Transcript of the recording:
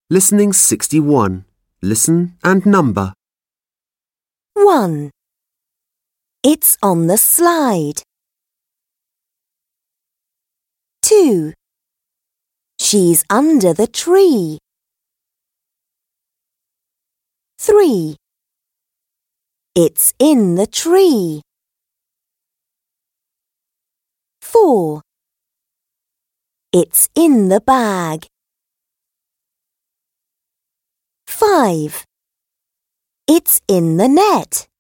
Listening 61. Listen and number. 1. It's on the slide. 2. She's under the tree. 3. It's in the tree. 4. It's in the bag. 5. It's in the net.